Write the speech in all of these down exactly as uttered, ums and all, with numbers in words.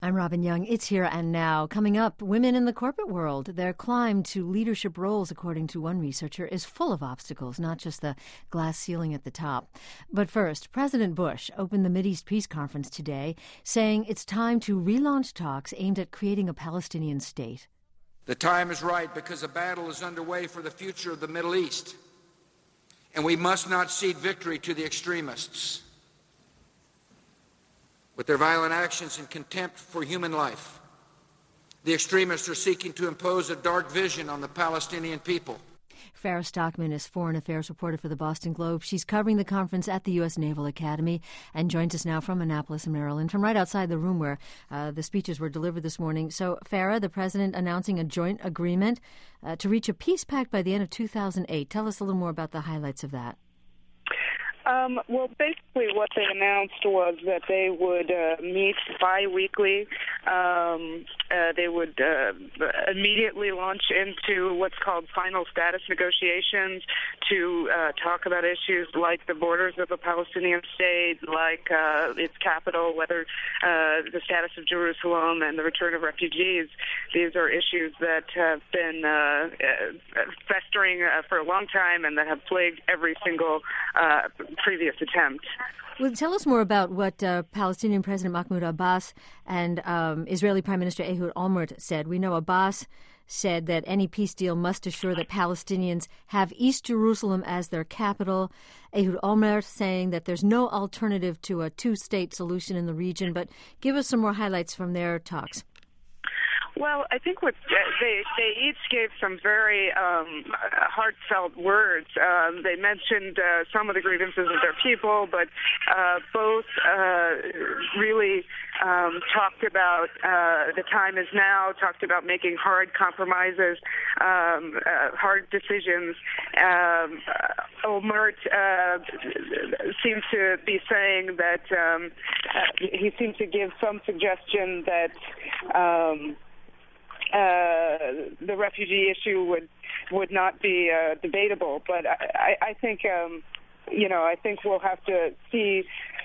I'm Robin Young. It's Here and Now. Coming up, women in the corporate world. Their climb to leadership roles, according to one researcher, is full of obstacles, not just the glass ceiling at the top. But first, President Bush opened the Mideast Peace Conference today, saying it's time to relaunch talks aimed at creating a Palestinian state. The time is right because a battle is underway for the future of the Middle East, and we must not cede victory to the extremists. With their violent actions and contempt for human life, the extremists are seeking to impose a dark vision on the Palestinian people. Farah Stockman is foreign affairs reporter for the Boston Globe. She's covering the conference at the U S Naval Academy and joins us now from Annapolis, Maryland, from right outside the room where uh, the speeches were delivered this morning. So, Farah, the president announcing a joint agreement uh, to reach a peace pact by the end of two thousand eight. Tell us a little more about the highlights of that. Um, well, basically what they announced was that they would uh, meet bi-weekly. Um, uh, they would uh, immediately launch into what's called final status negotiations to uh, talk about issues like the borders of a Palestinian state, like uh, its capital, whether uh, the status of Jerusalem and the return of refugees. These are issues that have been uh, festering uh, for a long time and that have plagued every single uh previous attempt. Well, tell us more about what uh, Palestinian President Mahmoud Abbas and um, Israeli Prime Minister Ehud Olmert said. We know Abbas said that any peace deal must assure that Palestinians have East Jerusalem as their capital. Ehud Olmert saying that there's no alternative to a two-state solution in the region. But give us some more highlights from their talks. Well, I think what they they each gave some very um, heartfelt words. Um, they mentioned uh, some of the grievances of their people, but uh, both uh, really um, talked about uh, the time is now, talked about making hard compromises, um, uh, hard decisions. Um, uh, Olmert uh, seemed to be saying that um, uh, he seemed to give some suggestion that um, Uh, the refugee issue would would not be uh, debatable, but I, I think um, you know I think we'll have to see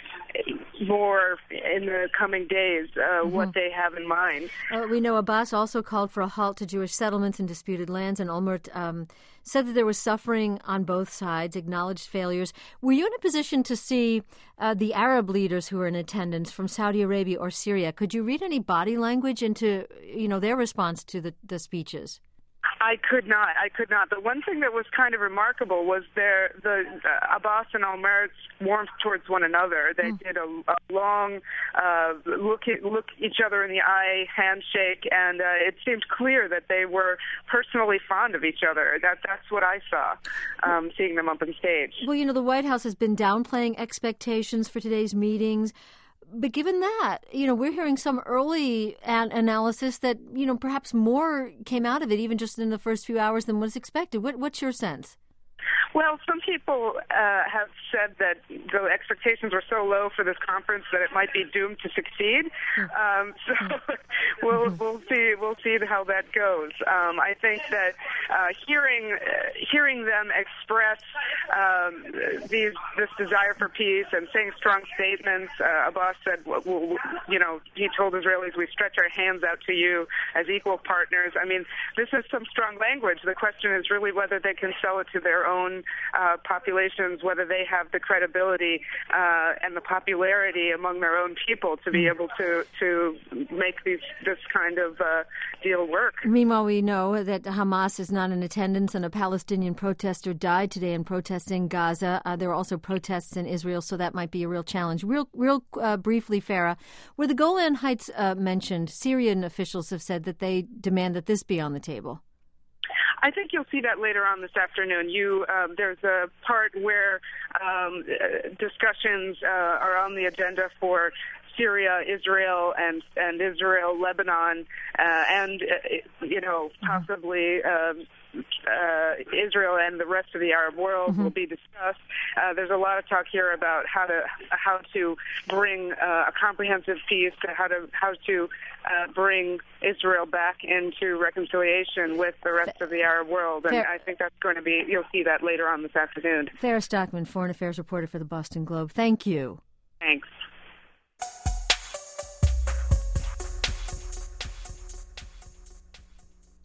more in the coming days uh, mm-hmm. what they have in mind. Uh, we know Abbas also called for a halt to Jewish settlements in disputed lands, and Olmert um, said that there was suffering on both sides, acknowledged failures. Were you in a position to see uh, the Arab leaders who were in attendance from Saudi Arabia or Syria? Could you read any body language into, you know, their response to the, the speeches? I could not. I could not. The one thing that was kind of remarkable was their the uh, Abbas and Olmert's warmth towards one another. They mm. did a, a long uh, look at, look each other in the eye handshake, and uh, it seemed clear that they were personally fond of each other. That that's what I saw, um, seeing them up on stage. Well, you know, the White House has been downplaying expectations for today's meetings. But given that, you know, we're hearing some early an- analysis that, you know, perhaps more came out of it even just in the first few hours than was expected. What, what's your sense? Well, some people uh, have said that the expectations were so low for this conference that it might be doomed to succeed. Um, so we'll we'll see we'll see how that goes. Um, I think that uh, hearing uh, hearing them express um, these this desire for peace and saying strong statements. Uh, Abbas said, well, well, you know, he told Israelis, "We stretch our hands out to you as equal partners." I mean, this is some strong language. The question is really whether they can sell it to their own uh, populations, whether they have the credibility uh, and the popularity among their own people to be able to to make these this kind of uh, deal work. Meanwhile, we know that Hamas is not in attendance, and a Palestinian protester died today in protesting Gaza. Uh, there are also protests in Israel, so that might be a real challenge. Real, real uh, briefly, Farah, were the Golan Heights uh, mentioned? Syrian officials have said that they demand that this be on the table. I think you'll see that later on this afternoon. You, um, there's a part where um, discussions uh, are on the agenda for Syria, Israel, and and Israel, Lebanon, uh, and uh, you know possibly um, uh, Israel and the rest of the Arab world mm-hmm. will be discussed. Uh, there's a lot of talk here about how to how to bring uh, a comprehensive peace, how to how to uh, bring Israel back into reconciliation with the rest of the Arab world, and Fair. I think that's going to be you'll see that later on this afternoon. Farah Stockman, foreign affairs reporter for the Boston Globe. Thank you. Thanks.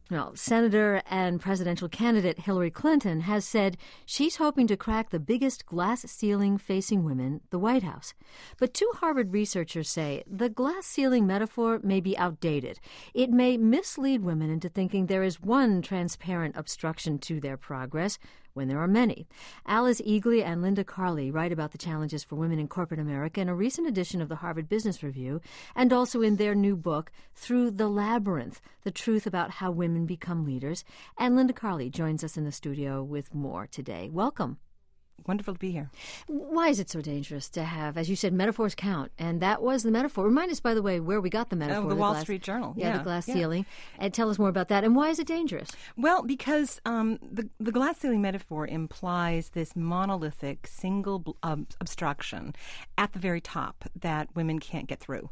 Well, Senator and presidential candidate Hillary Clinton has said she's hoping to crack the biggest glass ceiling facing women, the White House. But two Harvard researchers say the glass ceiling metaphor may be outdated. It may mislead women into thinking there is one transparent obstruction to their progress when there are many. Alice Eagly and Linda Carli write about the challenges for women in corporate America in a recent edition of the Harvard Business Review, and also in their new book, Through the Labyrinth, The Truth About How Women Become Leaders. And Linda Carli joins us in the studio with more today. Welcome. Wonderful to be here. Why is it so dangerous to have, as you said, metaphors count? And that was the metaphor. Remind us, by the way, where we got the metaphor. Oh, the, the Wall glass, Street Journal. Yeah, yeah the glass yeah. ceiling. And tell us more about that. And why is it dangerous? Well, because um, the, the glass ceiling metaphor implies this monolithic single um, obstruction at the very top that women can't get through.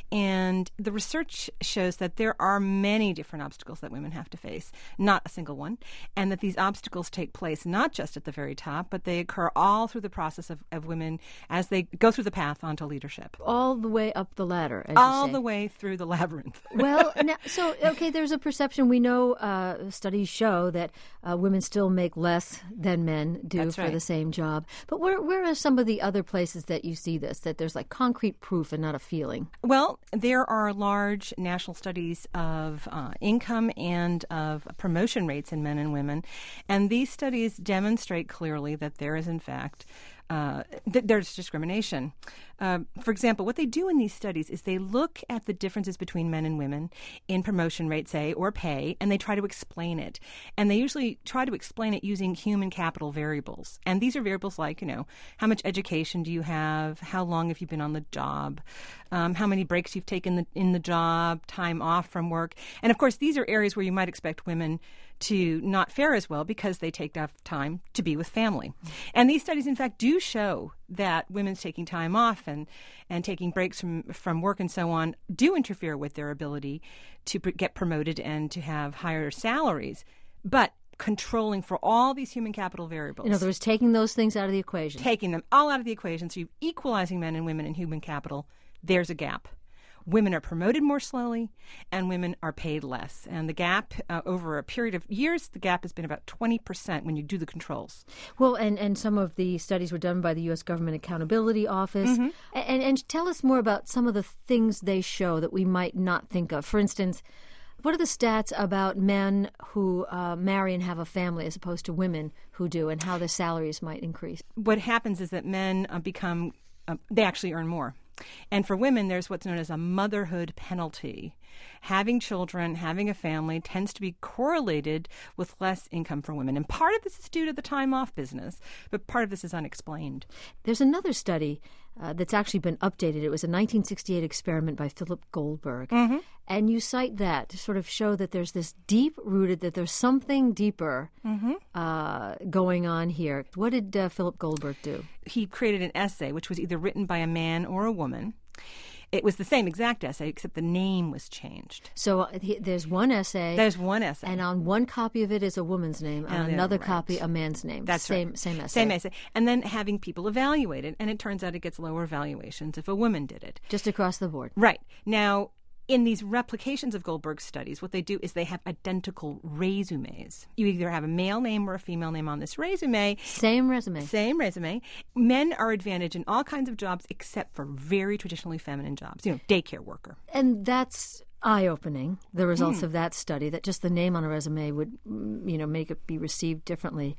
And the research shows that there are many different obstacles that women have to face, not a single one, and that these obstacles take place not just at the very top, but they occur all through the process of, of women as they go through the path onto leadership. All the way up the ladder, as all you say. the way through the labyrinth. Well, now, so, okay, there's a perception. We know uh, studies show that uh, women still make less than men do That's for right. the same job. But where, where are some of the other places that you see this, that there's like concrete proof and not a feeling? Well, there are large national studies of uh, income and of promotion rates in men and women, and these studies demonstrate clearly that there is, in fact, Uh, th- there's discrimination. Uh, for example, what they do in these studies is they look at the differences between men and women in promotion rate, say, or pay, and they try to explain it. And they usually try to explain it using human capital variables. And these are variables like, you know, how much education do you have? How long have you been on the job? Um, how many breaks you've taken the, in the job? Time off from work? And, of course, these are areas where you might expect women to not fare as well because they take off time to be with family. And these studies, in fact, do show that women's taking time off and, and taking breaks from, from work and so on do interfere with their ability to pr- get promoted and to have higher salaries. But controlling for all these human capital variables. In other words, taking those things out of the equation. Taking them all out of the equation, so you're equalizing men and women in human capital, there's a gap. Women are promoted more slowly, and women are paid less. And the gap, uh, over a period of years, the gap has been about twenty percent when you do the controls. Well, and, and some of the studies were done by the U S Government Accountability Office. Mm-hmm. And, and tell us more about some of the things they show that we might not think of. For instance, what are the stats about men who uh, marry and have a family as opposed to women who do, and how their salaries might increase? What happens is that men uh, become, uh, they actually earn more. And for women, there's what's known as a motherhood penalty. Having children, having a family tends to be correlated with less income for women. And part of this is due to the time off business, but part of this is unexplained. There's another study uh, that's actually been updated. It was a nineteen sixty-eight experiment by Philip Goldberg. Mm-hmm. And you cite that to sort of show that there's this deep-rooted, that there's something deeper mm-hmm. uh, going on here. What did uh, Philip Goldberg do? He created an essay which was either written by a man or a woman. It was the same exact essay, except the name was changed. So uh, he, there's one essay. There's one essay. And on one copy of it is a woman's name. On oh, another right. copy, a man's name. That's same, right. Same essay. Same essay. And then having people evaluate it. And it turns out it gets lower valuations if a woman did it. Just across the board. Right. Now, in these replications of Goldberg's studies, what they do is they have identical resumes. You either have a male name or a female name on this resume. Same resume. Same resume. Men are advantaged in all kinds of jobs except for very traditionally feminine jobs. You know, daycare worker. And that's eye-opening, the results mm. of that study, that just the name on a resume would, you know, make it be received differently.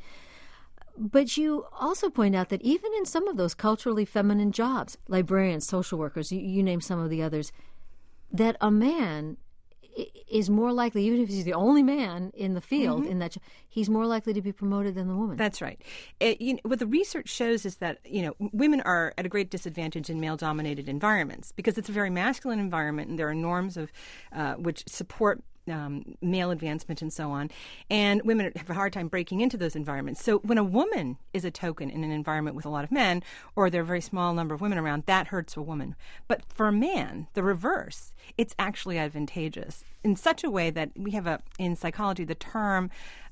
But you also point out that even in some of those culturally feminine jobs, librarians, social workers, you, you name some of the others, that a man is more likely, even if he's the only man in the field, mm-hmm. in that he's more likely to be promoted than the woman. That's right. It, you know, what the research shows is that, you know, women are at a great disadvantage in male-dominated environments because it's a very masculine environment, and there are norms of uh, which support Um, male advancement and so on, and women have a hard time breaking into those environments. So when a woman is a token in an environment with a lot of men, or there are a very small number of women around, that hurts a woman. But for a man, the reverse, it's actually advantageous in such a way that we have a in psychology the term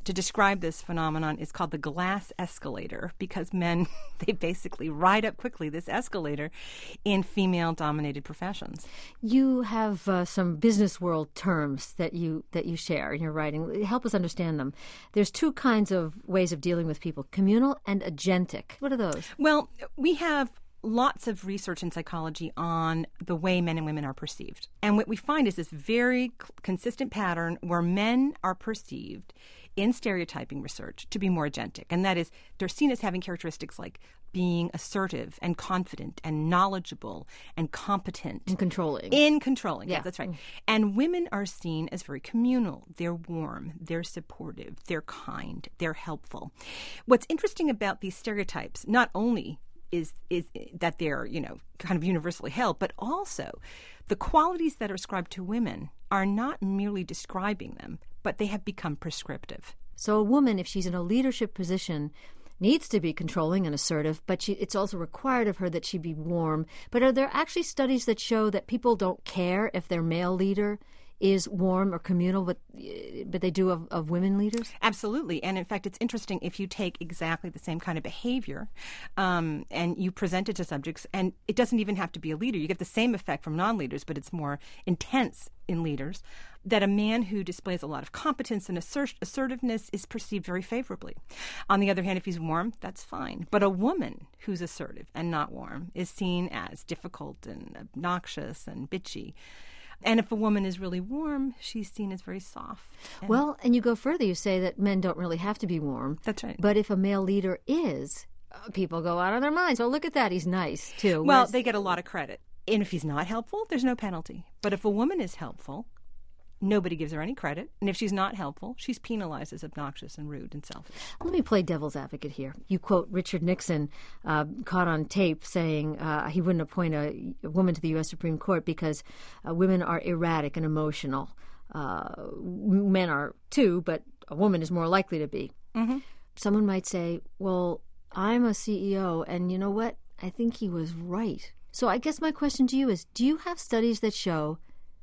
to describe this phenomenon is called the glass escalator, because men, they basically ride up quickly this escalator in female-dominated professions. You have uh, some business world terms that you that you share in your writing. Help us understand them. There's two kinds of ways of dealing with people, communal and agentic. What are those? Well, we have lots of research in psychology on the way men and women are perceived. And what we find is this very consistent pattern where men are perceived in stereotyping research to be more agentic. And that is, they're seen as having characteristics like being assertive and confident and knowledgeable and competent. And controlling. In controlling, yeah. yes, that's right. Mm. And women are seen as very communal. They're warm, they're supportive, they're kind, they're helpful. What's interesting about these stereotypes, not only is is that they're, you know, kind of universally held, but also the qualities that are ascribed to women are not merely describing them, but they have become prescriptive. So a woman, if she's in a leadership position, needs to be controlling and assertive, but she, it's also required of her that she be warm. But are there actually studies that show that people don't care if their male leader is warm or communal, but but they do of, of women leaders? Absolutely. And in fact, it's interesting if you take exactly the same kind of behavior um, and you present it to subjects, and it doesn't even have to be a leader. You get the same effect from non-leaders, but it's more intense in leaders, that a man who displays a lot of competence and assert- assertiveness is perceived very favorably. On the other hand, if he's warm, that's fine. But a woman who's assertive and not warm is seen as difficult and obnoxious and bitchy. And if a woman is really warm, she's seen as very soft. And well, and you go further. You say that men don't really have to be warm. That's right. But if a male leader is, uh, people go out of their minds. Oh, look at that. He's nice, too. Well, Whereas, they get a lot of credit. And if he's not helpful, there's no penalty. But if a woman is helpful, nobody gives her any credit. And if she's not helpful, she's penalized as obnoxious and rude and selfish. Let me play devil's advocate here. You quote Richard Nixon, uh, caught on tape, saying uh, he wouldn't appoint a, a woman to the U S Supreme Court because uh, women are erratic and emotional. Uh, men are too, but a woman is more likely to be. Mm-hmm. Someone might say, well, I'm a C E O, and you know what? I think he was right. So I guess my question to you is, do you have studies that show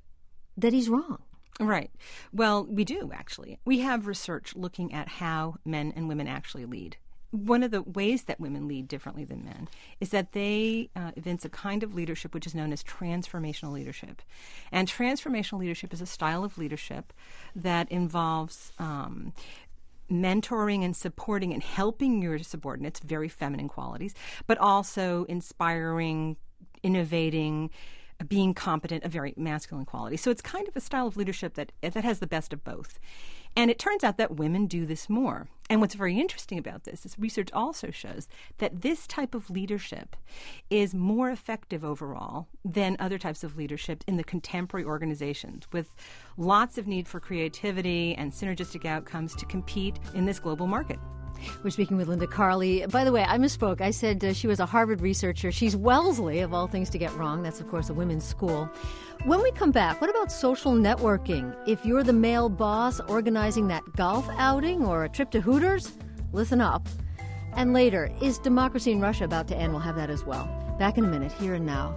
that he's wrong? Right. Well, we do, actually. We have research looking at how men and women actually lead. One of the ways that women lead differently than men is that they uh, evince a kind of leadership which is known as transformational leadership. And transformational leadership is a style of leadership that involves um, mentoring and supporting and helping your subordinates, very feminine qualities, but also inspiring, innovating, being competent, a very masculine quality. So it's kind of a style of leadership that that has the best of both. And it turns out that women do this more. And what's very interesting about this is research also shows that this type of leadership is more effective overall than other types of leadership in the contemporary organizations, with lots of need for creativity and synergistic outcomes to compete in this global market. We're speaking with Linda Carli. By the way, I misspoke. I said uh, she was a Harvard researcher. She's Wellesley, of all things to get wrong. That's, of course, a women's school. When we come back, what about social networking? If you're the male boss organizing that golf outing or a trip to Hooters, listen up. And later, is democracy in Russia about to end? We'll have that as well. Back in a minute, Here and Now.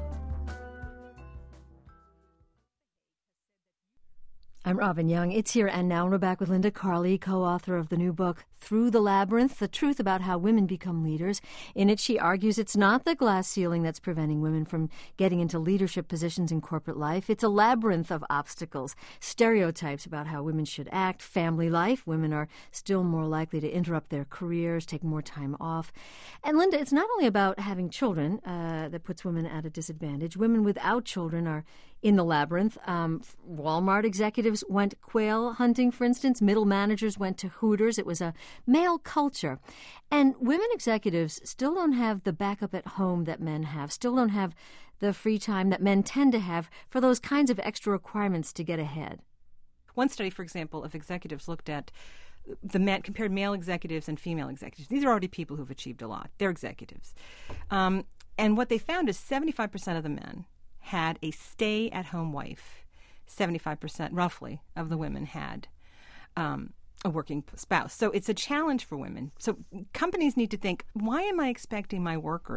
I'm Robin Young. It's Here and Now. We're back with Linda Carli, co-author of the new book, Through the Labyrinth, The Truth About How Women Become Leaders. In it, she argues it's not the glass ceiling that's preventing women from getting into leadership positions in corporate life. It's a labyrinth of obstacles, stereotypes about how women should act, family life. Women are still more likely to interrupt their careers, take more time off. And Linda, it's not only about having children uh, that puts women at a disadvantage. Women without children are in the labyrinth. Um, Walmart executives went quail hunting, for instance. Middle managers went to Hooters. It was a male culture. And women executives still don't have the backup at home that men have, still don't have the free time that men tend to have for those kinds of extra requirements to get ahead. One study, for example, of executives looked at the men, compared male executives and female executives. These are already people who've achieved a lot. They're executives. Um, and what they found is seventy-five percent of the men had a stay-at-home wife. seventy-five percent, roughly, of the women had um, a working spouse. So it's a challenge for women. So companies need to think, why am I expecting my workers,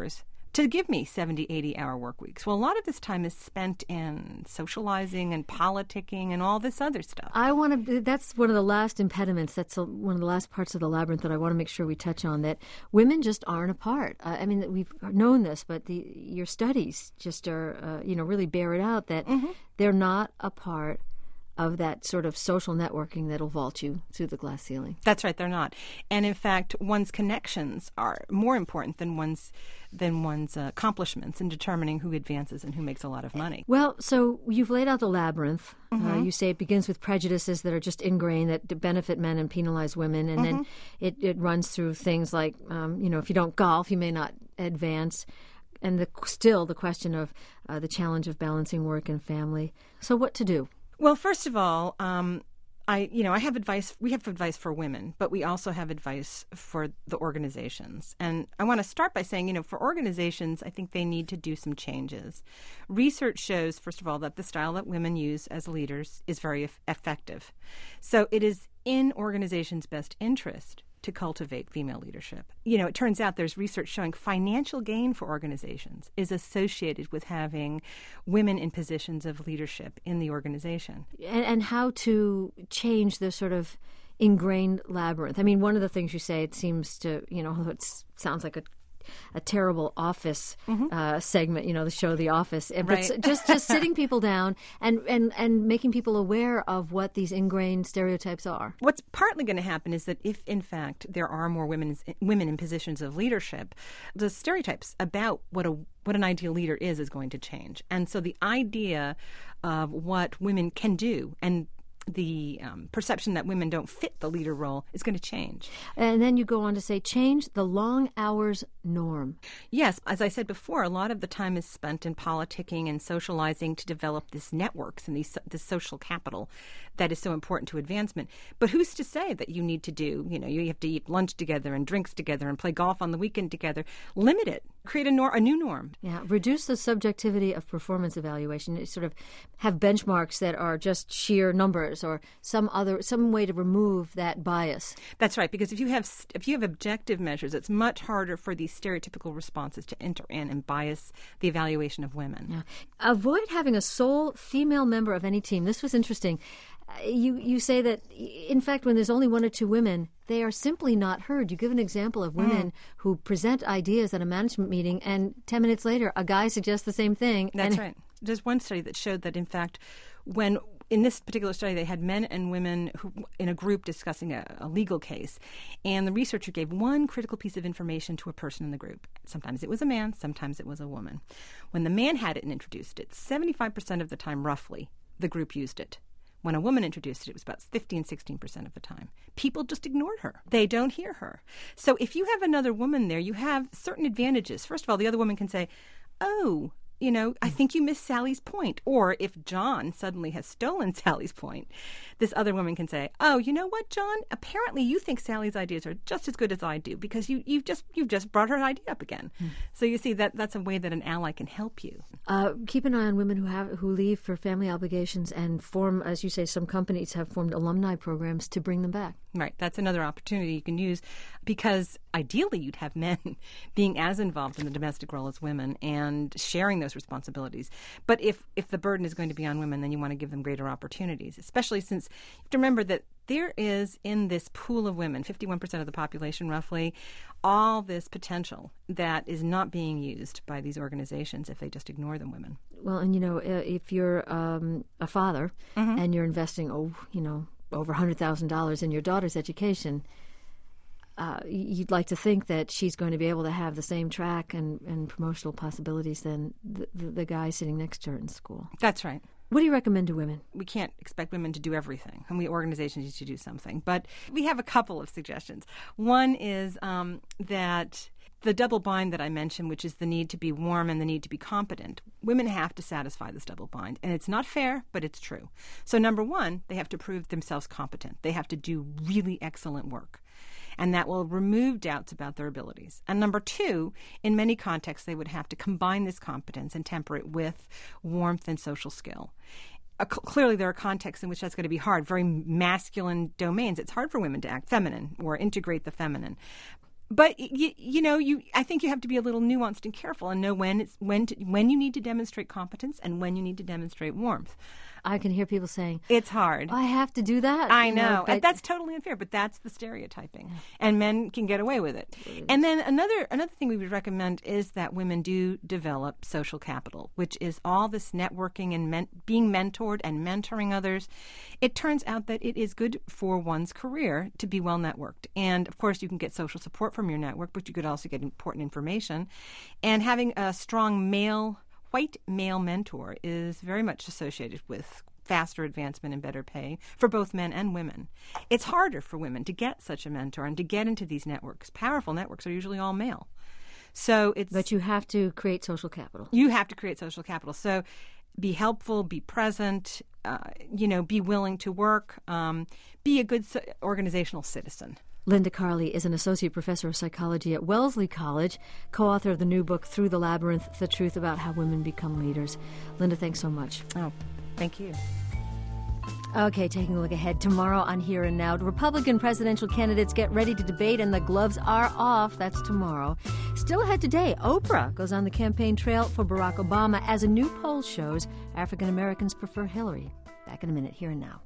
to give me seventy, eighty-hour work weeks. Well, a lot of this time is spent in socializing and politicking and all this other stuff. I want to. That's one of the last impediments. That's a, one of the last parts of the labyrinth that I want to make sure we touch on. That women just aren't a part. Uh, I mean, we've known this, but the your studies just are, uh, you know, really bear it out that mm-hmm. they're not a part of that sort of social networking that'll vault you through the glass ceiling. That's right, they're not. And in fact, one's connections are more important than one's than one's uh, accomplishments in determining who advances and who makes a lot of money. Well, so you've laid out the labyrinth. Mm-hmm. Uh, you say it begins with prejudices that are just ingrained that benefit men and penalize women, and mm-hmm. then it, it runs through things like, um, you know, if you don't golf, you may not advance. And the, still the question of uh, the challenge of balancing work and family. So what to do? Well, first of all, um, I you know I have advice. We have advice for women, but we also have advice for the organizations. And I want to start by saying, you know, for organizations, I think they need to do some changes. Research shows, first of all, that the style that women use as leaders is very eff- effective. So it is in organizations' best interest to cultivate female leadership. You know, it turns out there's research showing financial gain for organizations is associated with having women in positions of leadership in the organization. And, and how to change the sort of ingrained labyrinth. I mean, one of the things you say, it seems to, you know, it sounds like a a terrible office mm-hmm. uh, segment, you know, the show The Office. But right. just just sitting people down and, and, and making people aware of what these ingrained stereotypes are. What's partly going to happen is that if, in fact, there are more women women in positions of leadership, the stereotypes about what a what an ideal leader is is going to change. And so the idea of what women can do and the um, perception that women don't fit the leader role is going to change. And then you go on to say, change the long hours norm. Yes, as I said before, a lot of the time is spent in politicking and socializing to develop this networks and these, this social capital that is so important to advancement. But who's to say that you need to do, you know, you have to eat lunch together and drinks together and play golf on the weekend together. Limit it. Create a, nor- a new norm. Yeah, reduce the subjectivity of performance evaluation. You sort of have benchmarks that are just sheer numbers or some other some way to remove that bias. That's right, because if you have if you have objective measures, it's much harder for these stereotypical responses to enter in and bias the evaluation of women. Yeah. Avoid having a sole female member of any team. This was interesting. You you say that, in fact, when there's only one or two women, they are simply not heard. You give an example of women mm. who present ideas at a management meeting, and ten minutes later, a guy suggests the same thing. That's and right. There's one study that showed that, in fact, when in this particular study, they had men and women who, in a group discussing a, a legal case, and the researcher gave one critical piece of information to a person in the group. Sometimes it was a man, sometimes it was a woman. When the man had it and introduced it, seventy-five percent of the time, roughly, the group used it. When a woman introduced it, it was about fifteen, sixteen percent of the time. People just ignored her. They don't hear her. So if you have another woman there, you have certain advantages. First of all, the other woman can say, oh, you know, I think you missed Sally's point. Or if John suddenly has stolen Sally's point, this other woman can say, oh, you know what, John? Apparently you think Sally's ideas are just as good as I do because you, you've just you've just brought her idea up again. Mm. So you see, that that's a way that an ally can help you. Uh, keep an eye on women who have who leave for family obligations and form, as you say, some companies have formed alumni programs to bring them back. Right. That's another opportunity you can use because ideally you'd have men being as involved in the domestic role as women and sharing those responsibilities. But if, if the burden is going to be on women, then you want to give them greater opportunities, especially since you have to remember that there is in this pool of women, fifty-one percent of the population roughly, all this potential that is not being used by these organizations if they just ignore the women. Well, and you know, if you're um, a father mm-hmm. and you're investing, oh, you know, over one hundred thousand dollars in your daughter's education, uh, you'd like to think that she's going to be able to have the same track and, and promotional possibilities than the, the, the guy sitting next to her in school. That's right. What do you recommend to women? We can't expect women to do everything, and we organizations need to do something. But we have a couple of suggestions. One is um, that the double bind that I mentioned, which is the need to be warm and the need to be competent, women have to satisfy this double bind. And it's not fair, but it's true. So number one, they have to prove themselves competent. They have to do really excellent work. And that will remove doubts about their abilities. And number two, in many contexts, they would have to combine this competence and temper it with warmth and social skill. Uh, cl- clearly, there are contexts in which that's going to be hard, very masculine domains. It's hard for women to act feminine or integrate the feminine. But you, you know, you. I think you have to be a little nuanced and careful and know when it's when to, when you need to demonstrate competence and when you need to demonstrate warmth. I can hear people saying, it's hard. I have to do that. I you know. know but... That's totally unfair, but that's the stereotyping. And men can get away with it. And then another another thing we would recommend is that women do develop social capital, which is all this networking and men- being mentored and mentoring others. It turns out that it is good for one's career to be well networked. And, of course, you can get social support from your network, but you could also get important information. And having a strong male white male mentor is very much associated with faster advancement and better pay for both men and women. It's harder for women to get such a mentor and to get into these networks. Powerful networks are usually all male. So it's But you have to create social capital. You have to create social capital. So be helpful, be present, uh, you know, be willing to work, um, be a good so- organizational citizen. Linda Carli is an associate professor of psychology at Wellesley College, co-author of the new book, Through the Labyrinth, The Truth About How Women Become Leaders. Linda, thanks so much. Oh, thank you. Okay, taking a look ahead. Tomorrow on Here and Now, Republican presidential candidates get ready to debate and the gloves are off. That's tomorrow. Still ahead today, Oprah goes on the campaign trail for Barack Obama as a new poll shows African Americans prefer Hillary. Back in a minute, Here and Now.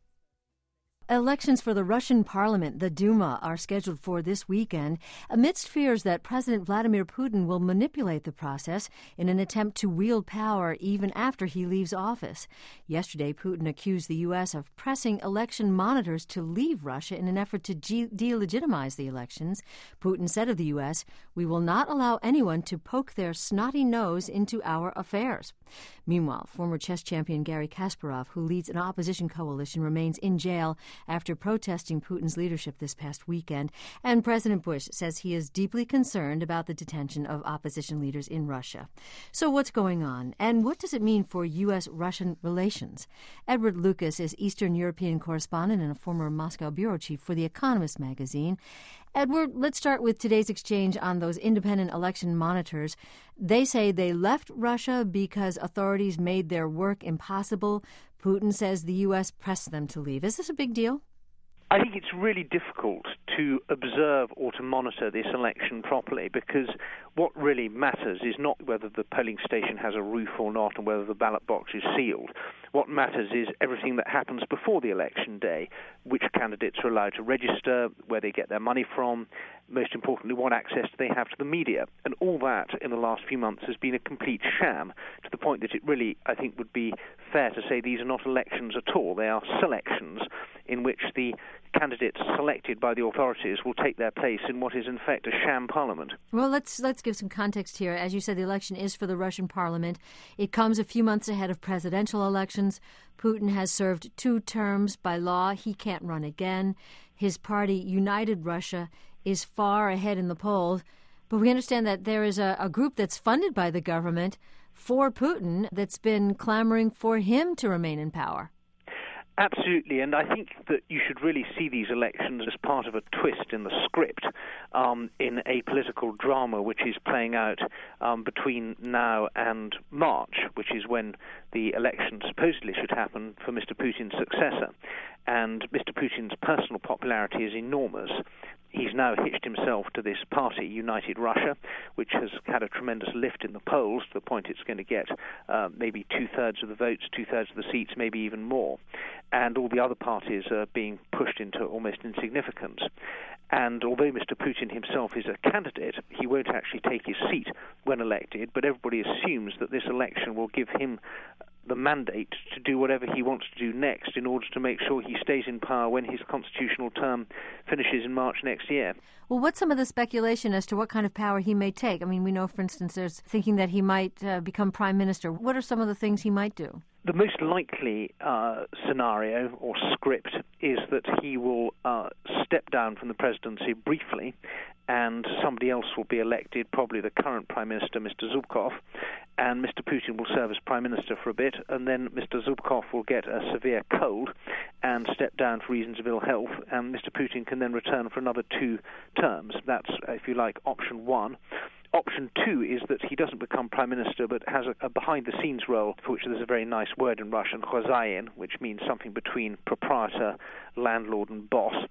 Elections for the Russian parliament, the Duma, are scheduled for this weekend amidst fears that President Vladimir Putin will manipulate the process in an attempt to wield power even after he leaves office. Yesterday, Putin accused the U S of pressing election monitors to leave Russia in an effort to ge- delegitimize the elections. Putin said of the U S, "We will not allow anyone to poke their snotty nose into our affairs." Meanwhile, former chess champion Garry Kasparov, who leads an opposition coalition, remains in jail after protesting Putin's leadership this past weekend. And President Bush says he is deeply concerned about the detention of opposition leaders in Russia. So what's going on? And what does it mean for U S Russian relations? Edward Lucas is Eastern European correspondent and a former Moscow bureau chief for The Economist magazine. Edward, let's start with today's exchange on those independent election monitors. They say they left Russia because authorities made their work impossible. Putin says the U S pressed them to leave. Is this a big deal? I think it's really difficult to observe or to monitor this election properly because what really matters is not whether the polling station has a roof or not and whether the ballot box is sealed. What matters is everything that happens before the election day, which candidates are allowed to register, where they get their money from, most importantly, what access do they have to the media. And all that in the last few months has been a complete sham to the point that it really, I think, would be fair to say these are not elections at all. They are selections in which the candidates selected by the authorities will take their place in what is in fact a sham parliament. Well, let's let's give some context here. As you said, the election is for the Russian parliament. It comes a few months ahead of presidential elections. Putin has served two terms by law. He can't run again. His party, United Russia, is far ahead in the polls. But we understand that there is a, a group that's funded by the government for Putin that's been clamoring for him to remain in power. Absolutely, and I think that you should really see these elections as part of a twist in the script um, in a political drama which is playing out um, between now and March, which is when the election supposedly should happen for Mister Putin's successor. And Mister Putin's personal popularity is enormous. He's now hitched himself to this party, United Russia, which has had a tremendous lift in the polls to the point it's going to get uh, maybe two-thirds of the votes, two-thirds of the seats, maybe even more. And all the other parties are being pushed into almost insignificance. And although Mister Putin himself is a candidate, he won't actually take his seat when elected, but everybody assumes that this election will give him the mandate to do whatever he wants to do next in order to make sure he stays in power when his constitutional term finishes in March next year. Well, what's some of the speculation as to what kind of power he may take? I mean, we know, for instance, there's thinking that he might uh, become prime minister. What are some of the things he might do? The most likely uh, scenario or script is that he will uh, step down from the presidency briefly and somebody else will be elected, probably the current Prime Minister, Mister Zubkov, and Mister Putin will serve as Prime Minister for a bit, and then Mister Zubkov will get a severe cold and step down for reasons of ill health, and Mister Putin can then return for another two terms. That's, if you like, option one. Option two is that he doesn't become prime minister but has a, a behind-the-scenes role for which there's a very nice word in Russian, khozyain, which means something between proprietor, landlord and boss.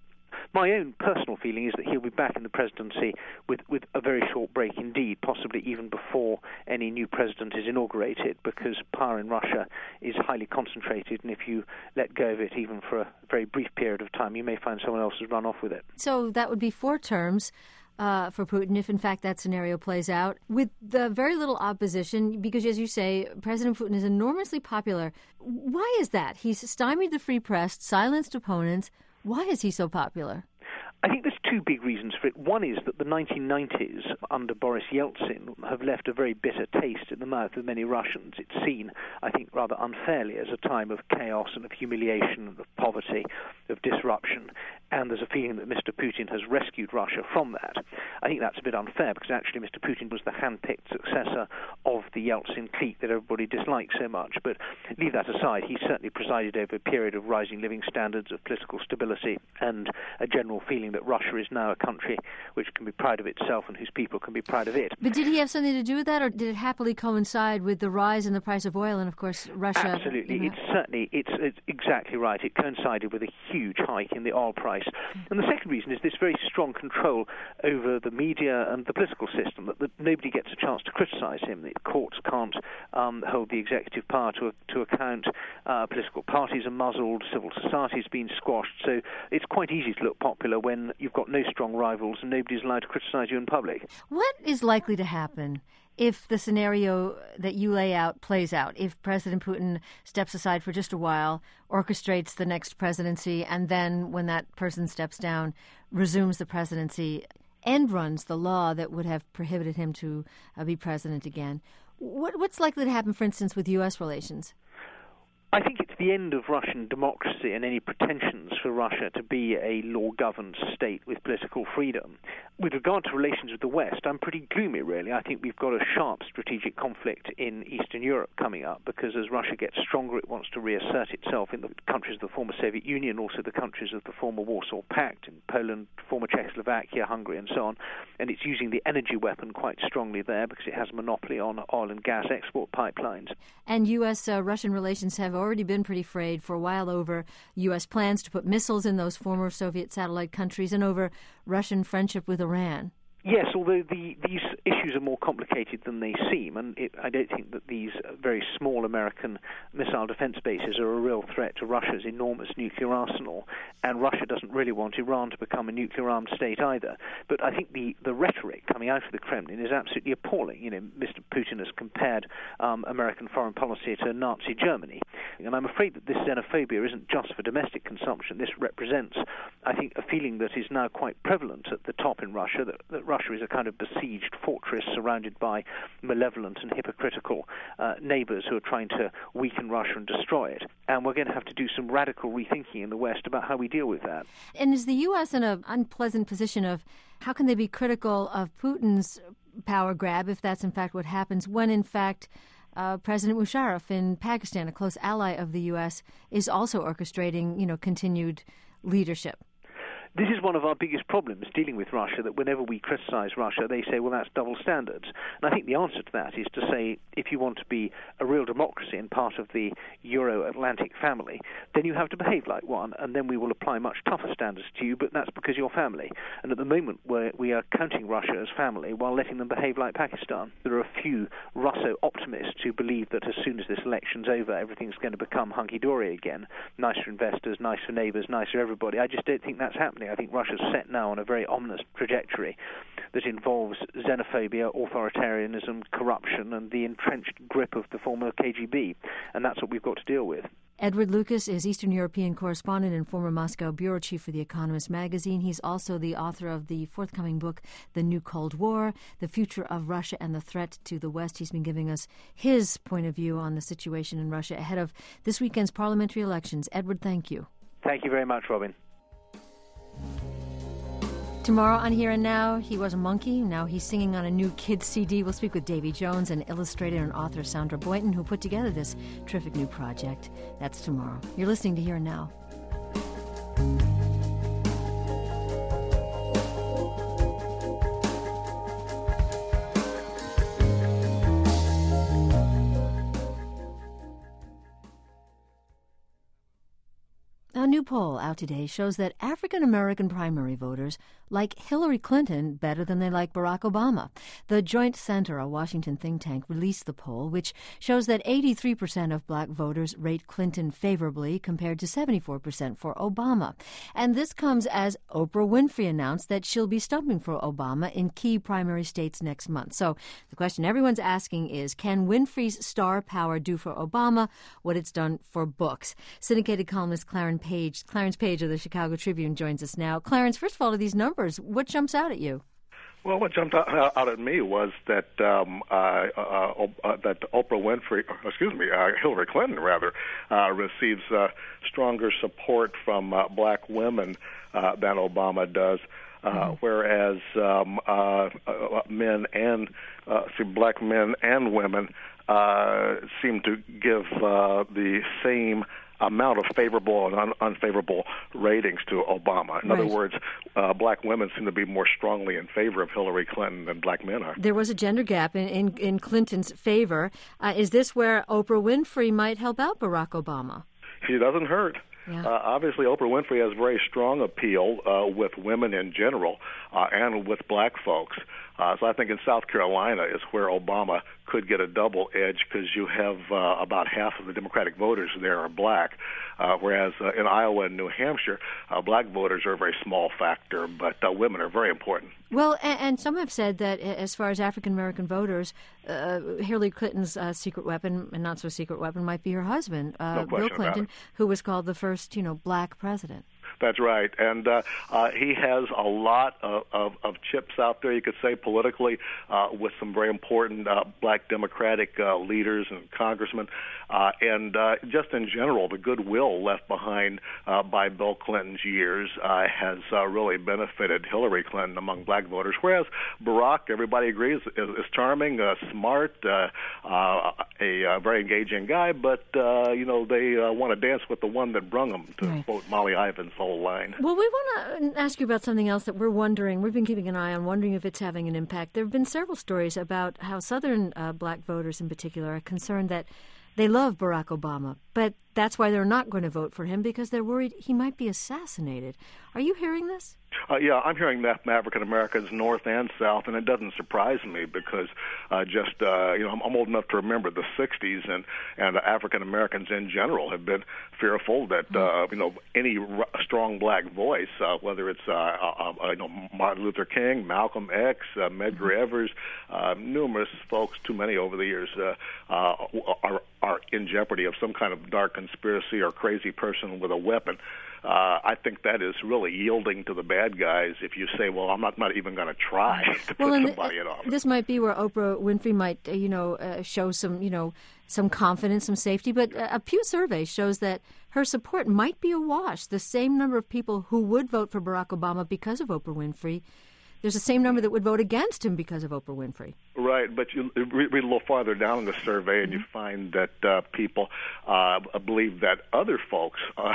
My own personal feeling is that he'll be back in the presidency with, with a very short break indeed, possibly even before any new president is inaugurated, because power in Russia is highly concentrated, and if you let go of it even for a very brief period of time, you may find someone else has run off with it. So that would be four terms uh, for Putin, if in fact that scenario plays out, with the very little opposition, because as you say, President Putin is enormously popular. Why is that? He's stymied the free press, silenced opponents. Why is he so popular? I think there's two big reasons for it. One is that the nineteen nineties under Boris Yeltsin have left a very bitter taste in the mouth of many Russians. It's seen, I think, rather unfairly as a time of chaos and of humiliation, of poverty, of disruption, and there's a feeling that Mister Putin has rescued Russia from that. I think that's a bit unfair, because actually Mister Putin was the hand-picked successor of the Yeltsin clique that everybody dislikes so much. But leave that aside, he certainly presided over a period of rising living standards, of political stability, and a general feeling that Russia is now a country which can be proud of itself and whose people can be proud of it. But did he have something to do with that, or did it happily coincide with the rise in the price of oil and, of course, Russia? Absolutely. You know? It's certainly, it's, it's exactly right. It coincided with a huge hike in the oil price. And the second reason is this very strong control over the media and the political system, that, that nobody gets a chance to criticize him. The courts can't um, hold the executive power to, to account. Uh, political parties are muzzled. Civil society's been squashed. So it's quite easy to look popular when you've got no strong rivals and nobody's allowed to criticize you in public. What is likely to happen if the scenario that you lay out plays out, if President Putin steps aside for just a while, orchestrates the next presidency, and then when that person steps down, resumes the presidency, end runs the law that would have prohibited him to uh, be president again? What, what's likely to happen, for instance, with U S relations? I think it's the end of Russian democracy and any pretensions for Russia to be a law-governed state with political freedom. With regard to relations with the West, I'm pretty gloomy, really. I think we've got a sharp strategic conflict in Eastern Europe coming up, because as Russia gets stronger, it wants to reassert itself in the countries of the former Soviet Union, also the countries of the former Warsaw Pact, in Poland, former Czechoslovakia, Hungary, and so on. And it's using the energy weapon quite strongly there, because it has a monopoly on oil and gas export pipelines. And U S-Russian uh, relations have already been pretty frayed for a while over U S plans to put missiles in those former Soviet satellite countries and over Russian friendship with Iran. Yes, although the, these issues are more complicated than they seem, and it, I don't think that these very small American missile defense bases are a real threat to Russia's enormous nuclear arsenal, and Russia doesn't really want Iran to become a nuclear-armed state either. But I think the, the rhetoric coming out of the Kremlin is absolutely appalling. You know, Mister Putin has compared um, American foreign policy to Nazi Germany, and I'm afraid that this xenophobia isn't just for domestic consumption. This represents, I think, a feeling that is now quite prevalent at the top in Russia, that, that Russia is a kind of besieged fortress surrounded by malevolent and hypocritical uh, neighbors who are trying to weaken Russia and destroy it. And we're going to have to do some radical rethinking in the West about how we deal with that. And is the U S in an unpleasant position of how can they be critical of Putin's power grab, if that's in fact what happens, when in fact uh, President Musharraf in Pakistan, a close ally of the U S, is also orchestrating, you know, continued leadership? This is one of our biggest problems dealing with Russia, that whenever we criticize Russia, they say, well, that's double standards. And I think the answer to that is to say, if you want to be a real democracy and part of the Euro-Atlantic family, then you have to behave like one, and then we will apply much tougher standards to you, but that's because you're family. And at the moment, we're, we are counting Russia as family while letting them behave like Pakistan. There are a few Russo-optimists who believe that as soon as this election's over, everything's going to become hunky-dory again. Nice for investors, nice for neighbors, nice for everybody. I just don't think that's happening. I think Russia's set now on a very ominous trajectory that involves xenophobia, authoritarianism, corruption, and the entrenched grip of the former K G B. And that's what we've got to deal with. Edward Lucas is Eastern European correspondent and former Moscow bureau chief for The Economist magazine. He's also the author of the forthcoming book, The New Cold War, The Future of Russia and the Threat to the West. He's been giving us his point of view on the situation in Russia ahead of this weekend's parliamentary elections. Edward, thank you. Thank you very much, Robin. Tomorrow on Here and Now, he was a monkey. Now he's singing on a new kids' C D. We'll speak with Davy Jones and illustrator and author Sandra Boynton, who put together this terrific new project. That's tomorrow. You're listening to Here and Now. A new poll out today shows that African-American primary voters like Hillary Clinton better than they like Barack Obama. The Joint Center, a Washington think tank, released the poll, which shows that eighty-three percent of black voters rate Clinton favorably compared to seventy-four percent for Obama. And this comes as Oprah Winfrey announced that she'll be stumping for Obama in key primary states next month. So the question everyone's asking is, can Winfrey's star power do for Obama what it's done for books? Syndicated columnist Clarence Page, Clarence Page of the Chicago Tribune joins us now. Clarence, first of all, of these numbers, what jumps out at you? Well, what jumped out, out at me was that um, uh, uh, uh, that Oprah Winfrey, excuse me, uh, Hillary Clinton rather, uh, receives uh, stronger support from uh, black women uh, than Obama does. Uh, mm-hmm. Whereas um, uh, uh, men and uh, see, black men and women uh, seem to give uh, the same amount of favorable and un- unfavorable ratings to Obama. In right. other words, uh, black women seem to be more strongly in favor of Hillary Clinton than black men are. There was a gender gap in, in, in Clinton's favor. Uh, is this where Oprah Winfrey might help out Barack Obama? She doesn't hurt. Yeah. Uh, obviously, Oprah Winfrey has very strong appeal uh, with women in general uh, and with black folks. Uh, so I think in South Carolina is where Obama could get a double edge because you have uh, about half of the Democratic voters there are black, uh, whereas uh, in Iowa and New Hampshire, uh, black voters are a very small factor, but uh, women are very important. Well, and, and some have said that as far as African-American voters, uh, Hillary Clinton's uh, secret weapon, and not so secret weapon, might be her husband, uh, no Bill Clinton, who was called the first, you know, black president. That's right, and uh, uh, he has a lot of, of, of chips out there, you could say, politically, uh, with some very important uh, black Democratic uh, leaders and congressmen, uh, and uh, just in general, the goodwill left behind uh, by Bill Clinton's years uh, has uh, really benefited Hillary Clinton among black voters, whereas Barack, everybody agrees, is, is charming, uh, smart, uh, uh, a uh, very engaging guy, but, uh, you know, they uh, want to dance with the one that brung them, to right. quote Molly Ivins' whole line. Well, we want to ask you about something else that we're wondering. We've been keeping an eye on, wondering if it's having an impact. There have been several stories about how Southern uh, black voters in particular are concerned that they love Barack Obama, but that's why they're not going to vote for him because they're worried he might be assassinated. Are you hearing this? Uh, yeah, I'm hearing that from African Americans, North and South, and it doesn't surprise me because uh, just uh, you know I'm, I'm old enough to remember the sixties, and and uh, African Americans in general have been fearful that uh, you know any r- strong black voice, uh, whether it's uh, uh, uh, you know Martin Luther King, Malcolm X, uh, Medgar Evers, uh, numerous folks, too many over the years, uh, uh, are are in jeopardy of some kind of dark conspiracy or crazy person with a weapon. Uh, I think that is really yielding to the bad guys if you say, well, I'm not, not even going to try to well, put somebody th- in office. This might be where Oprah Winfrey might, uh, you know, uh, show some, you know, some confidence, some safety. But a Pew survey shows that her support might be awash. The same number of people who would vote for Barack Obama because of Oprah Winfrey, there's the same number that would vote against him because of Oprah Winfrey. Right, but you read a little farther down in the survey, and you find that uh, people uh, believe that other folks, uh,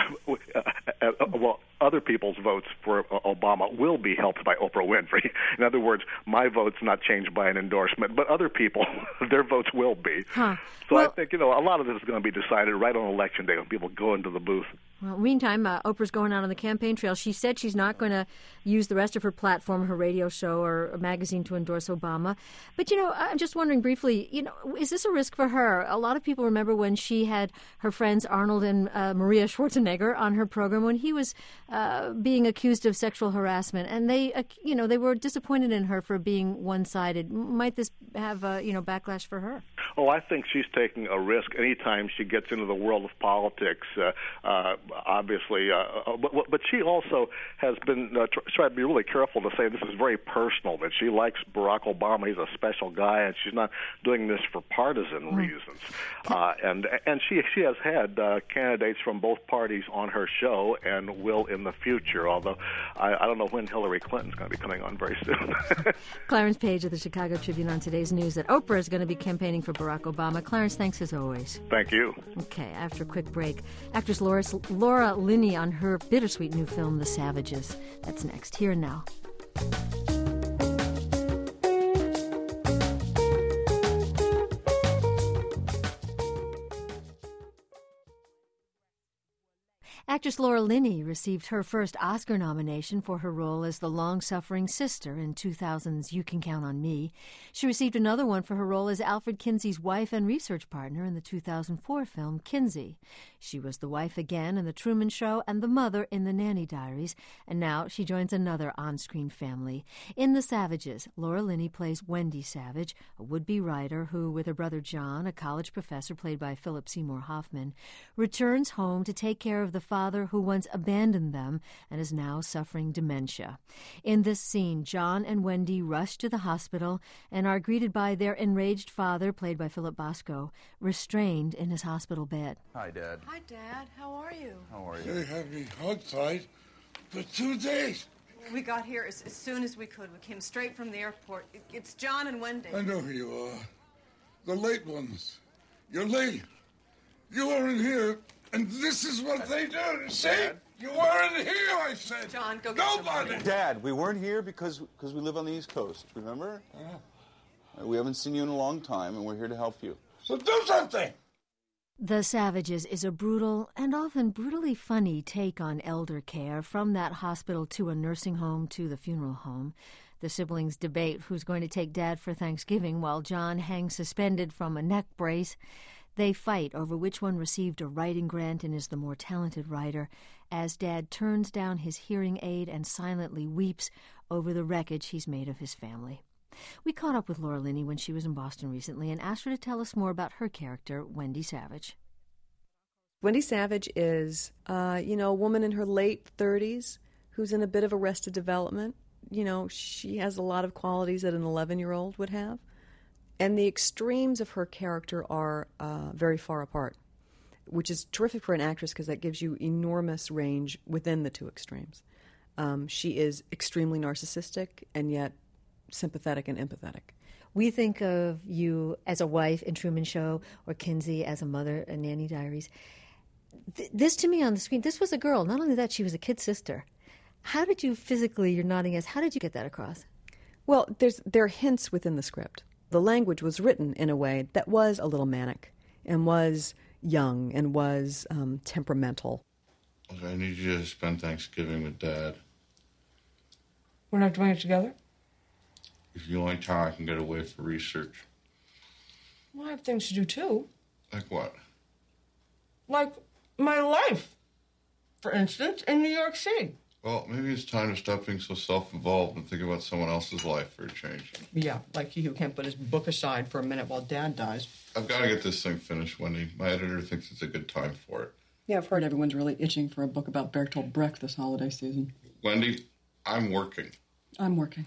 uh, well, other people's votes for Obama will be helped by Oprah Winfrey. In other words, my vote's not changed by an endorsement, but other people, their votes will be. Huh. So well, I think, you know, a lot of this is going to be decided right on Election Day when people go into the booth. Well, meantime, uh, Oprah's going out on the campaign trail. She said she's not going to use the rest of her platform, her radio show or a magazine to endorse Obama. But, you know, I'm just wondering briefly, you know, is this a risk for her? A lot of people remember when she had her friends Arnold and uh, Maria Schwarzenegger on her program when he was uh, being accused of sexual harassment. And they, uh, you know, they were disappointed in her for being one-sided. Might this have, uh, you know, backlash for her? Oh, I think she's taking a risk anytime she gets into the world of politics. Uh, uh, obviously, uh, but, but she also has been uh, tr- tried to be really careful to say this is very personal, that she likes Barack Obama. He's a special guy, and she's not doing this for partisan mm. reasons. Uh, and and she she has had uh, candidates from both parties on her show and will in the future, although I, I don't know when Hillary Clinton's going to be coming on very soon. Clarence Page of the Chicago Tribune on today's news that Oprah is going to be campaigning for Barack Obama. Clarence, thanks as always. Thank you. Okay, after a quick break, actress Laura, Laura Linney on her bittersweet new film, The Savages. That's next, here and now. Actress Actress Laura Linney received her first Oscar nomination for her role as the long-suffering sister in two thousand's You Can Count on Me. She received another one for her role as Alfred Kinsey's wife and research partner in the two thousand four film Kinsey. She was the wife again in The Truman Show and the mother in The Nanny Diaries, and now she joins another on-screen family. In The Savages, Laura Linney plays Wendy Savage, a would-be writer who, with her brother John, a college professor played by Philip Seymour Hoffman, returns home to take care of the father who once abandoned them and is now suffering dementia. In this scene, John and Wendy rush to the hospital and are greeted by their enraged father, played by Philip Bosco, restrained in his hospital bed. Hi, Dad. Hi, Dad. How are you? How are you? They had me outside for two days. We got here as, as soon as we could. We came straight from the airport. It, it's John and Wendy. I know who you are. The late ones. You're late. You weren't here, and this is what they do. See? You weren't here, I said. John, go get Nobody. somebody. Dad, we weren't here because because we live on the East Coast, remember? Uh, we haven't seen you in a long time, and we're here to help you. So do something. The Savages is a brutal and often brutally funny take on elder care, from that hospital to a nursing home to the funeral home. The siblings debate who's going to take Dad for Thanksgiving while John hangs suspended from a neck brace. They fight over which one received a writing grant and is the more talented writer, as Dad turns down his hearing aid and silently weeps over the wreckage he's made of his family. We caught up with Laura Linney when she was in Boston recently and asked her to tell us more about her character, Wendy Savage. Wendy Savage is, uh, you know, a woman in her late thirties who's in a bit of arrested development. You know, she has a lot of qualities that an eleven-year-old would have. And the extremes of her character are uh, very far apart, which is terrific for an actress because that gives you enormous range within the two extremes. Um, she is extremely narcissistic and yet sympathetic and empathetic. We think of you as a wife in Truman Show or Kinsey as a mother in Nanny Diaries. Th- this to me on the screen, this was a girl. Not only that, she was a kid sister. How did you physically, you're nodding as, how did you get that across? Well, there's there are hints within the script. The language was written in a way that was a little manic and was young and was um, temperamental. Okay, I need you to spend Thanksgiving with Dad. We're not doing it together? It's the only time I can get away for research. Well, I have things to do, too. Like what? Like my life, for instance, in New York City. Well, maybe it's time to stop being so self-involved and think about someone else's life for a change. Yeah, like he who can't put his book aside for a minute while Dad dies. I've got to get this thing finished, Wendy. My editor thinks it's a good time for it. Yeah, I've heard everyone's really itching for a book about Bertolt Brecht this holiday season. Wendy, I'm working. I'm working.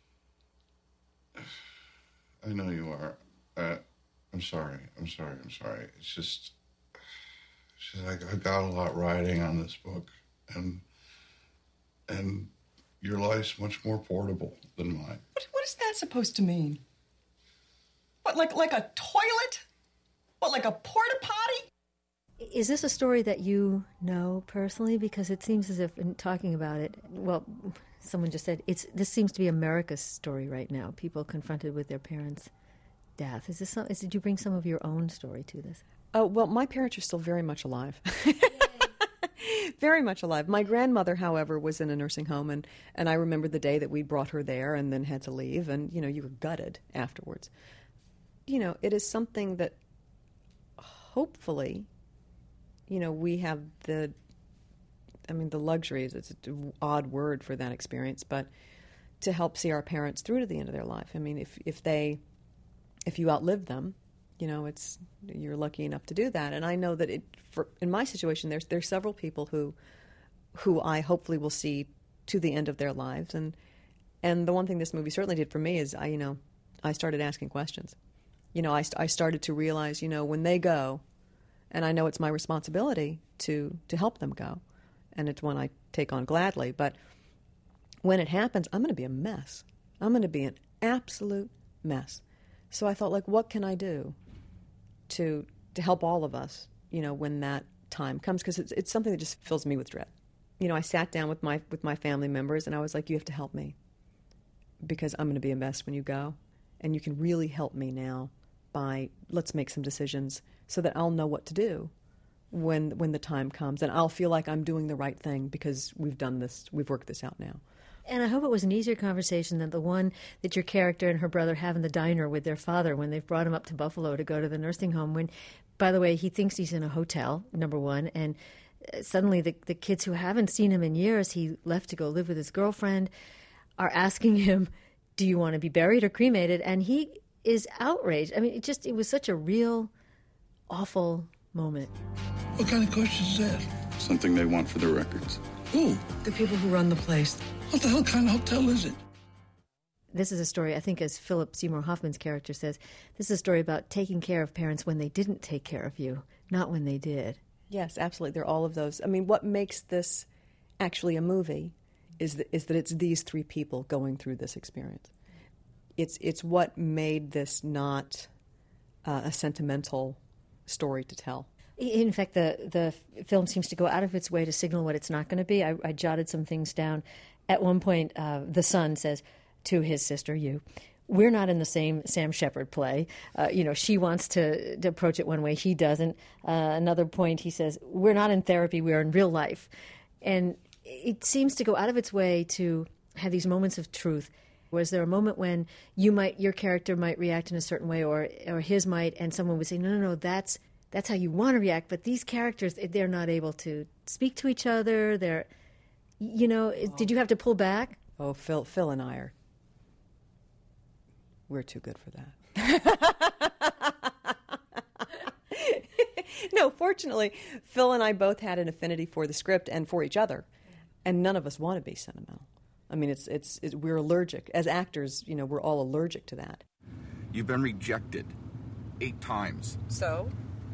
I know you are. Uh, I'm sorry. I'm sorry. I'm sorry. It's just... It's just like I got a lot riding on this book, and... And your life's much more portable than mine. What, what is that supposed to mean? What, like like a toilet? What, like a porta potty? Is this a story that you know personally? Because it seems as if, in talking about it, well, someone just said, it's. this seems to be America's story right now, people confronted with their parents' death. Is this some, is, did you bring some of your own story to this? Oh, well, my parents are still very much alive. Very much alive. My grandmother, however, was in a nursing home, and, and I remember the day that we brought her there and then had to leave, and, you know, you were gutted afterwards. You know, it is something that hopefully, you know, we have the, I mean, the luxuries, it's an odd word for that experience, but to help see our parents through to the end of their life. I mean, if, if they, if you outlive them, you know, it's you're lucky enough to do that. And I know that it, for, in my situation, there's there's several people who who I hopefully will see to the end of their lives. And and the one thing this movie certainly did for me is I, you know, I started asking questions. You know, I, I started to realize, you know, when they go, and I know it's my responsibility to to help them go, and it's one I take on gladly. But when it happens, I'm going to be a mess. I'm going to be an absolute mess. So I thought, like, what can I do to to help all of us, you know, when that time comes? Because it's it's something that just fills me with dread. You know, I sat down with my with my family members, and I was like, you have to help me because I'm going to be a mess when you go, and you can really help me now by let's make some decisions so that I'll know what to do when when the time comes, and I'll feel like I'm doing the right thing because we've done this, we've worked this out now. And I hope it was an easier conversation than the one that your character and her brother have in the diner with their father when they've brought him up to Buffalo to go to the nursing home. When, by the way, he thinks he's in a hotel, number one, and suddenly the, the kids who haven't seen him in years, he left to go live with his girlfriend, are asking him, do you want to be buried or cremated? And he is outraged. I mean, it just, it was such a real, awful moment. What kind of question is that? Something they want for their records. Who? The people who run the place. What the hell kind of hotel is it? This is a story, I think, as Philip Seymour Hoffman's character says, this is a story about taking care of parents when they didn't take care of you, not when they did. Yes, absolutely. There are all of those. I mean, what makes this actually a movie is that, is that it's these three people going through this experience. It's it's what made this not uh, a sentimental story to tell. In fact, the, the film seems to go out of its way to signal what it's not going to be. I, I jotted some things down. At one point, uh, the son says to his sister, you, we're not in the same Sam Shepard play. Uh, you know, she wants to, to approach it one way, he doesn't. Uh, another point, he says, we're not in therapy, we're in real life. And it seems to go out of its way to have these moments of truth. Was there a moment when you might, your character might react in a certain way, or or his might, and someone would say, no, no, no, that's that's how you want to react. But these characters, they're not able to speak to each other. They're, you know, oh. Did you have to pull back? Oh, Phil, Phil and I are, we're too good for that. No, fortunately, Phil and I both had an affinity for the script and for each other, and none of us want to be sentimental. I mean, it's, it's it's we're allergic as actors. You know, we're all allergic to that. You've been rejected eight times. So,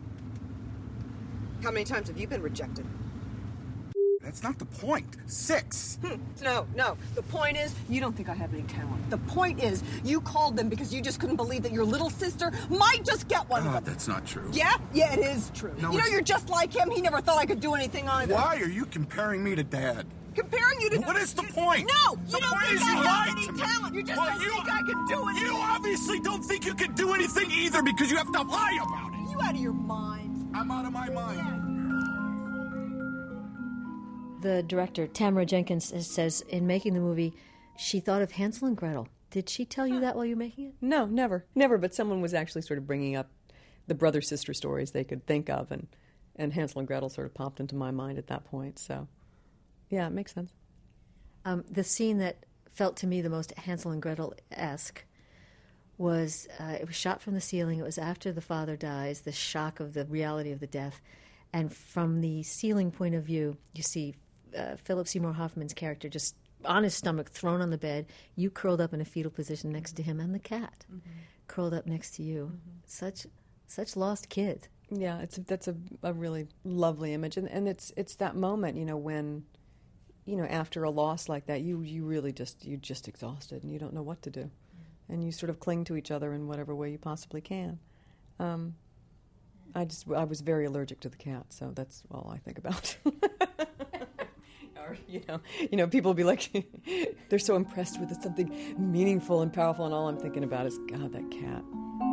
how many times have you been rejected? That's not the point. Six. Hmm. No, no. The point is, you don't think I have any talent. The point is, you called them because you just couldn't believe that your little sister might just get one oh, of them. That's not true. Yeah? Yeah, it is true. No, you know, it's... you're just like him. He never thought I could do anything either. Why are you comparing me to Dad? Comparing you to... What is the point? No! The You don't point think is you I lied have any to me. talent. You just Well, don't you, think I can do anything. You obviously don't think you can do anything either because you have to lie about it. You out of your mind. I'm out of my mind. Yeah. The director, Tamara Jenkins, says in making the movie, she thought of Hansel and Gretel. Did she tell you that while you were making it? No, never. Never, but someone was actually sort of bringing up the brother-sister stories they could think of, and, and Hansel and Gretel sort of popped into my mind at that point. So, yeah, it makes sense. Um, the scene that felt to me the most Hansel and Gretel-esque was, uh, it was shot from the ceiling. It was after the father dies, the shock of the reality of the death. And from the ceiling point of view, you see uh, Philip Seymour Hoffman's character just on his stomach, thrown on the bed, you curled up in a fetal position next to him, and the cat mm-hmm. curled up next to you. Mm-hmm. Such such lost kids. Yeah, it's that's a, a really lovely image. And, and it's it's that moment, you know, when, you know, after a loss like that, you, you really just, you're just exhausted and you don't know what to do. Mm-hmm. And you sort of cling to each other in whatever way you possibly can. Um, I just, I was very allergic to the cat, so that's all I think about. Or, you know, you know, people will be like, they're so impressed with something meaningful and powerful, and all I'm thinking about is, God, that cat.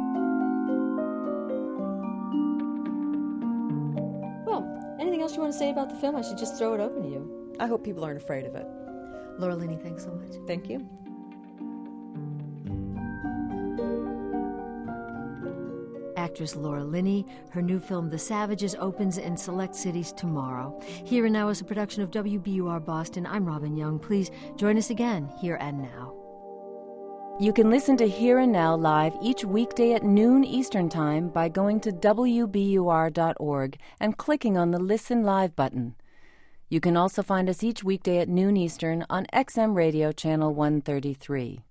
Well, anything else you want to say about the film? I should just throw it open to you. I hope people aren't afraid of it. Laura Linney, thanks so much. Thank you. Actress Laura Linney. Her new film, The Savages, opens in select cities tomorrow. Here and Now is a production of W B U R Boston. I'm Robin Young. Please join us again, Here and Now. You can listen to Here and Now live each weekday at noon Eastern Time by going to W B U R dot org and clicking on the Listen Live button. You can also find us each weekday at noon Eastern on X M Radio Channel one thirty-three.